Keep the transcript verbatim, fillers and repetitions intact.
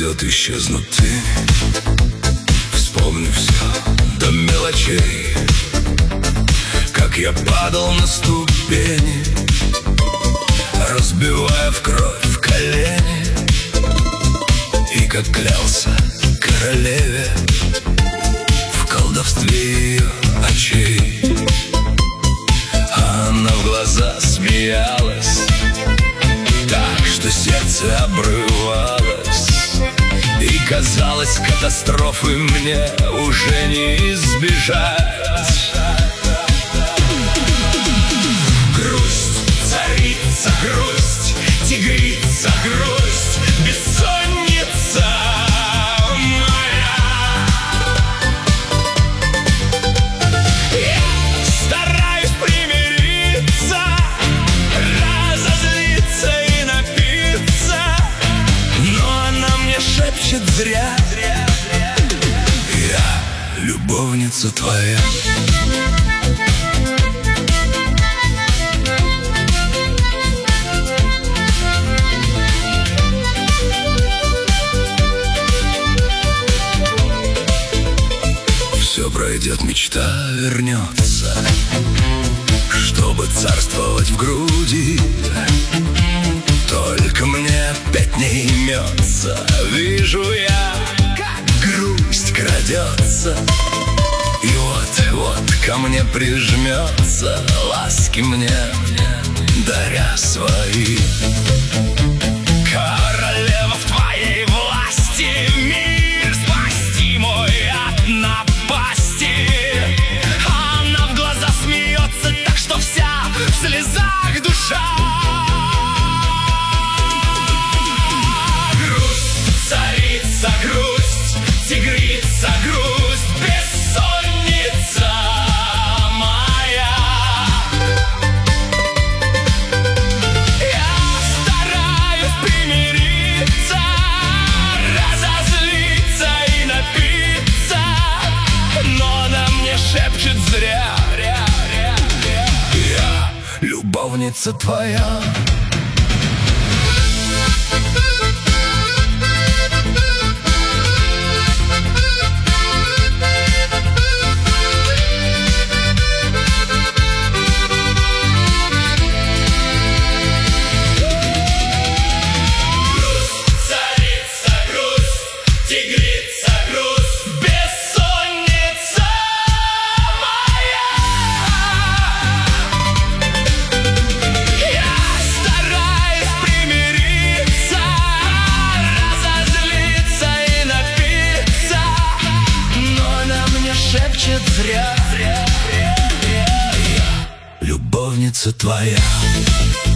пройдет, исчезнут тени. Вспомни все до мелочей, как я падал на ступени, разбивая в кровь колени. И как клялся королеве в колдовстве ее очей, она в глаза смеялась так, что сердце обрывалось. И казалось, катастрофы мне уже не избежать. Грусть, царица, грусть, тигрица, грусть, бессонница моя. Я стараюсь примириться, разозлиться и напиться, но она мне шепчет зря: я любовница твоя. Все пройдет, мечта вернется, чтобы царствовать в груди. Только мне опять не имется. Вижу я, как грусть крадется, и вот-вот ко мне прижмется, ласки мне даря свои. Королева, в твоей власти мир спасти мой от напасти. Она в глаза смеется так, что вся в слезах душа. Грусть, царица, грусть, тигрица, грусть, бессонница моя. Я стараюсь примириться, разозлиться и напиться, но она мне шепчет зря: я любовница твоя. Тигрица, грусть, бессонница моя. Я стараюсь примириться, разозлиться и напиться, но она мне шепчет зря: я любовница твоя.